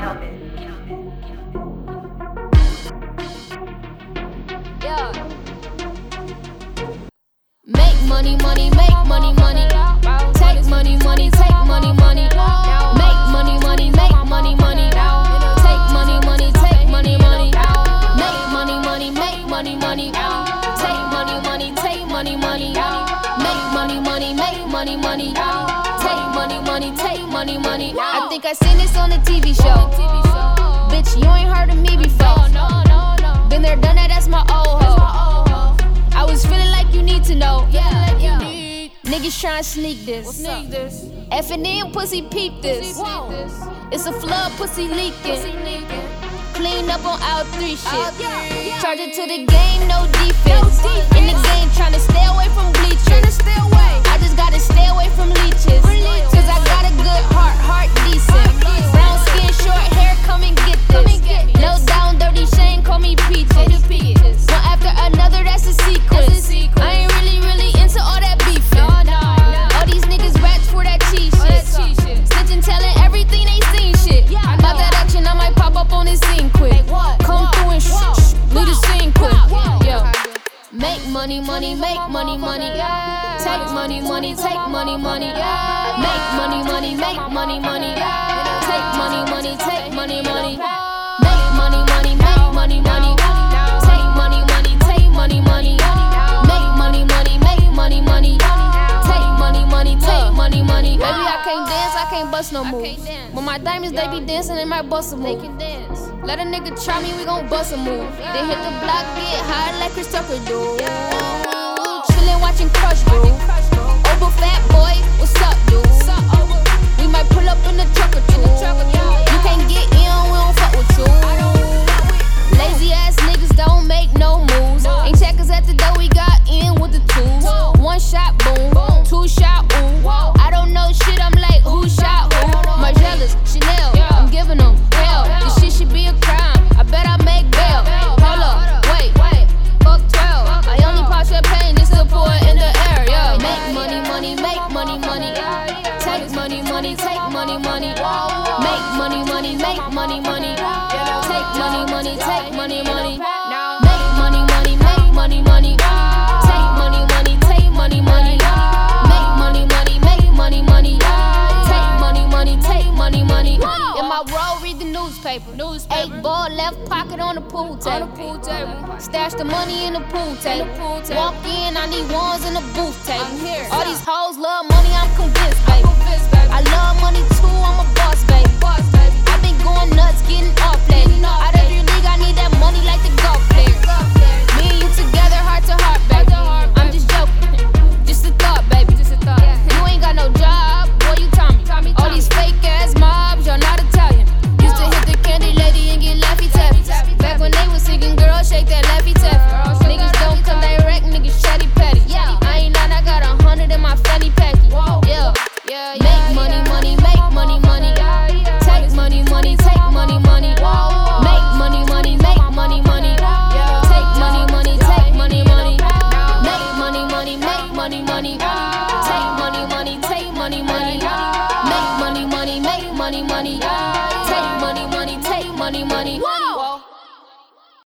Yeah. Make money, money, make money, money. Take money, money, take money, money. Make money, money, make money, money. Take money, money, take money, money. Make money, money, make money, money. Take money, money, take money, money. Make money, money, make money, money. Take money, money, take money, money. I think I seen this on a TV show. Bitch, you ain't heard of me before. Been there, done that, that's my old hoe. I was feeling like you need to know. Niggas tryna sneak this. Effing in, pussy, peep this. It's a flood, pussy leaking. Clean up on all three shit. Charge it to the game, no defense. In the game, tryna stay away from bleachers. I just gotta stay away from leeches. Cause I got a good heart decent. Brown skin, short hair, come and get this. Low down, dirty Shane, call me Peaches. One after another, that's a sequence. I ain't really into all that beefing. All these niggas rats for that cheese shit. Snitching, telling everything they seen shit. About that action, I might pop up on this scene quick. Come through and leave the scene quick. Yo. Make money, money, make money, money. Take money, money, take money, money. Make money, money, make money, money. Take money, money, take money, money. Make money, money, make money, money. Take money, money, take money, money. Make money, money, make money, money. Take money, money, take money, money. Baby, I can't dance, I can't bust no moves. When my diamonds, they be dancing, they might bust a move. Let a nigga try me, we gon' bust a move. Then hit the block, get high like Chris Tucker do. Chillin', watching Crush do. Over fat boy, what's up, dude? We might pull up in the truck or two. You can't get in, we don't fuck with you. Lazy ass niggas don't make no moves. Ain't checkers at the door, we got in with the tools. One shot, boom. Two shot, ooh. I don't know shit, I'm like, who shot who? Margielas, Chanel, I'm giving them hell. This shit should be a crime, I bet I make bail. Hold up, wait, fuck 12. I only pop champagne just to pour it in the air, yeah. Make money, money, make money, money. Take money, money, take money, money. Make money, money, make money, money. Take money, money, take money, money. Make money, money, make money, money. Take money, money, take money, money. Make money, money, make money, money. Take money, money, take money, money. In my row, read the newspaper. 8 ball, left pocket on the pool table. Stash the money in the pool table. Walk in, I need ones in the booth table. All these hoes love money, I'm convinced, baby. I love money